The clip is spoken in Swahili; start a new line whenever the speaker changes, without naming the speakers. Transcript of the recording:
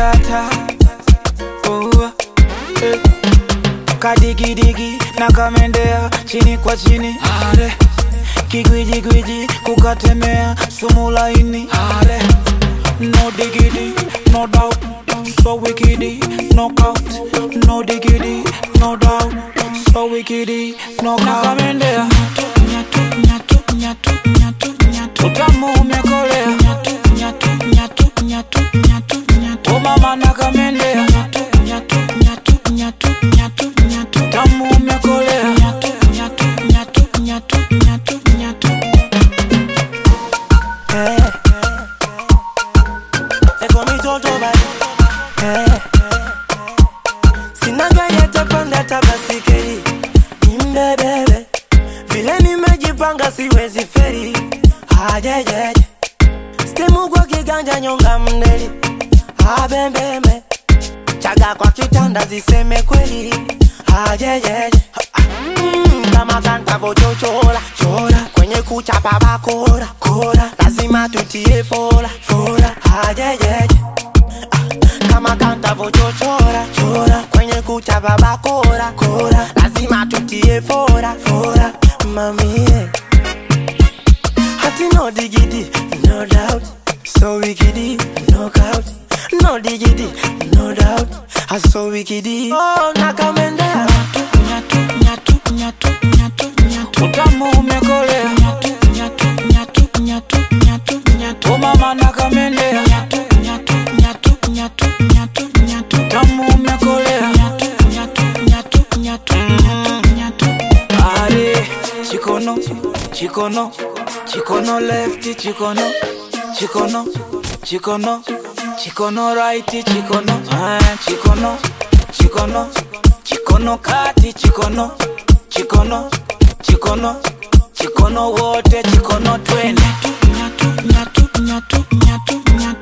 matata. Oh, eh. Kadigi digi nakamendea chini kwa chini. Are kigwiji gwiji kukatemea sumu laini. Are no diggity, no doubt. So wickedy, knockout. No diggity, no doubt. So wickedy, knockout. Nakamendea utamu umekolea. Oh mama nakamendea utamu umekolea.
Sinaga yeta panda tabasikeri Imbebebe vile nimejipanga siwezi feri. Ajejeje stimu kwa kiganja nyonga mneli. Abembeme chaga kwa kitanda ziseme kweli. Ajejeje kama kanta vochochola chola kwenye kuchapa bakora kora lazima tutie fora fora. Ajejeje kama kanta vochochora chora kwenye kuchapa bakora kora lazima tutie fora fora. Mami hati no diggity, no doubt. So wickedy, knockout. No diggity, no doubt. I so wickedy. Oh, nakamendea
utamu umekolea. Oh mama nakamendea utamu umekolea. Are chikono chikono chikono left chikono chikono chikono chikono right chikono chikono chikono chikono kati chikono chikono chikono chikono wote chikono twende.